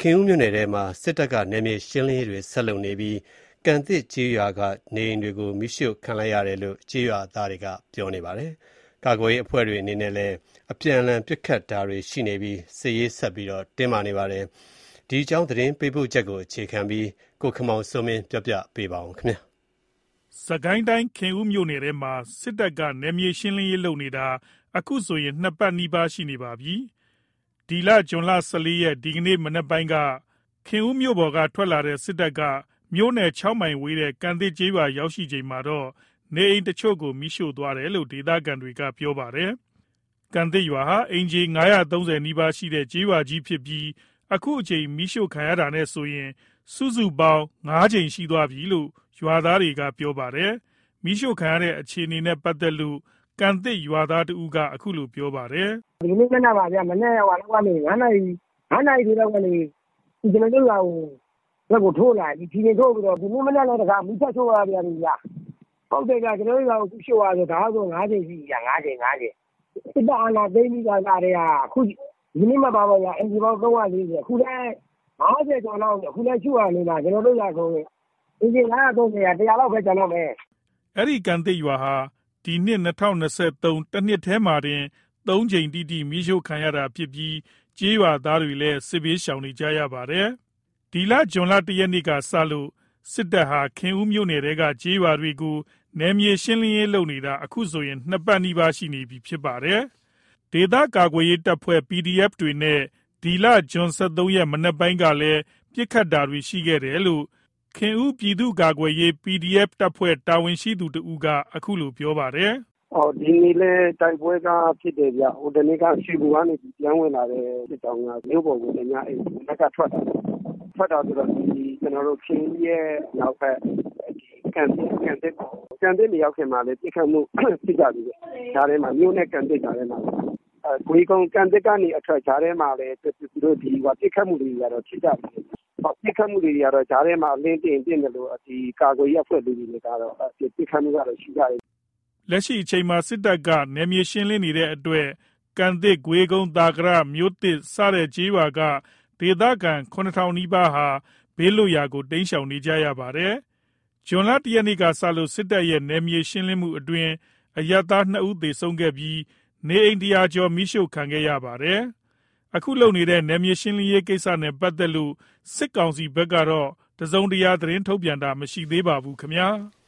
ခင်ဦးမြို့နယ်ထဲမှာစစ်တပ်ကနယ်မြေရှင်းလင်းရေးတွေဆက်လုပ်နေပြီးကန်သစ်ကျေးရွာကနေအိမ်တွေကိုမီးရှို့ခံလိုက်ရတယ်လို့ကျေးရွာသားတွေကပြောပါတယ်။ကာကွယ်ရေးအဖွဲ့တွေအနေနဲ့လည်းအပြန်အလှန်ပစ်ခတ်တာတွေရှိနေပြီးစစ်ရေးဆက်ပြီးတင်းမာနေပါတယ်။ဒီအကြောင်းသတင်းပေးပို့ချက်ကိုအခြေခံပြီးကိုခင်မောင်စိုးမင်းပြောပြပေးပါမယ်။စကိုင်းတိုင်းခင်ဦးမြို့နယ်ထဲမှာစစ်တပ်ကနယ်မြေရှင်းလင်းရေးလုပ်နေတာအခုဆိုရင်2 ပတ်နီးပါးရှိနေပါပြီ။ဒီလဇွန်လ14ရက်ဒီကနေ့မနက်ပိုင်းကခင်ဦးမြို့ပေါ်ကထွက်လာတဲ့စစ်တပ်ကမြို့နယ်6 မိုင်ဝေးတဲ့ကန်သစ်ကျေးရွာရောက်ရှိချိန်မှာတော့နေအိမ်တချို့ကိုမီးရှို့သွားတယ်လို့ဒေသခံတွေကပြောပါတယ်။ကန်သစ်ရွာဟာအိမ်ခြေ930နီးပါးရှိတဲ့ကျေးရွာကြီးဖြစ်ပြီးအခုအချိန်မီးရှို့ခံရတာနဲ့ဆိုရင်စုစုပေါင်း5 ကြိမ်ရှိသွားပြီလို့ရွာသားတွေကပြောပါတယ်။မီးရှို့ခံရတဲ့အခြေအနေနဲ့ပတ်သက်လို့ကန်သစ်ရွာသားတဦးကအခုလိုပြောပါတယ်။ဒီနေ့မနက်ပါဗျာမနေ့ကကနေ9 နာရီဒီလောက်ကနေကျွန်တော်တို့ကိုထိုးလာဒီဖြင်းထိုးပြီးတော့ဒီနေ့မနက်လည်းတခါမီးချက်ထိုးရပြန်ပြီဗျာဟုတ်တယ်ဗျာကျွန်တော်တို့ကရှို့ရဆိုဒါဆို5 ကြိမ်ရှိဗျာ5 ကြိမ်စစ်တပ်အာဏာသိမ်းပြီးတာတွေကအခုဒီနေ့မှပါပါဗျာအင်ဂျီပေါင်း340အခုလည်း50ကျော်လောက်အခုလည်းရှို့ရနေတာကျွန်တော်တို့ရဆိုရင်အင်ဂျီ930 100လောက်ပဲကျန်တော့မယ်အဲ့ဒီကန်သစ်ရွာဟာဒီနှစ်2023တနှစ်ထဲမှာတင်3 ကြိမ်တိမီးရှို့ခံရတာဖြစ်ပြီးကျေးရွာသားတွေလည်းစစ်ဘေးရှောင်နေကြရပါတယ်။ဒီလဇွန်လ1 ရက်နေ့ကစလို့စစ်တပ်ဟာခင်ဦးမြို့နယ်ထဲကကျေးရွာတွေကိုနယ်မြေရှင်းလင်းရေးလုပ်နေတာအခုဆိုရင်2 ပတ်နီးပါးရှိနေပြီဖြစ်ပါတယ်။ဒေသကာကွယ်ရေးတပ်ဖွဲ့ PDF တွေနဲ့ဒီလဇွန်13ရက်မနက်ပိုင်းကလည်းပစ်ခတ်တာတွေရှိခဲ့တယ်လို့ခင်ဦးပြည်သူ့ကာကွယ်ရေး PDF တပ်ဖွဲ့တာဝန်ရှိသူတဦးကအခုလိုပြောပါတယ်။ဒီနေ့လဲတိုက်ပွဲကဖြစ်တယ်ဗျ။ဟိုတနေ့ကရွှေဘူကနေပြန်ဝင်လာတဲ့စစ်တောင်းကမြို့ပေါ်ကိုလည်းညအိမ်လက်ကထွက်တာဆိုတော့ဒီကျွန်တော်တို့ခင်ရဲ့နောက်ဖက်ဒီကန်တဲ့နေရောက်ခင်မှာလည်းပြစ်ခတ်မှုဖြစ်ကြပြီ။ဒါထဲမှာမြို့နဲ့ကန်တဲ့ကြားထဲမှာဂွေကုန်းကန်တဲ့ကနေအထွက်ကြားထဲမှာလည်းသူတို့ဒီပြစ်ခတ်မှုတွေကတော့ဖြစ်ကြပြီ။ပြစ်ခတ်မှုတွေကတော့ကြားထဲမှာအလင်းတင်တယ်လို့ဒီကာကွယ်ရေးအဖွဲ့တွေကတော့ပြစ်ခတ်မှုကတော့ရှိကြတယ်လက်ရှိအချိန်မှာစစ်တပ်ကနယ်မြေရှင်းလင်းနေတဲ့အတွက်ကန်သစ်ဂွေကုန်းသာကရမြို့သစ်စတဲ့ကျေးရွာကဒေသခံ9000နီးပါးဟာဘေးလွတ်ရာကိုတိမ်းရှောင်နေကြရပါတယ်။ဇွန်လ1 ရက်နေ့ကစလို့စစ်တပ်ရဲ့နယ်မြေရှင်းလင်းမှုအတွင်းအရပ်သား2 ဦးသေဆုံးခဲ့ပြီးနေအိမ်100 ကျော်မီးရှို့ခံခဲ့ရပါတယ်။အခုလုပ်နေတဲ့နယ်မြေရှင်းလင်းရေးကိစ္စနဲ့ပတ်သက်လို့စစ်ကောင်စီဘက်ကတော့တစုံတရာသတင်းထုတ်ပြန်တာမရှိသေးပါဘူးခင်ဗျာ။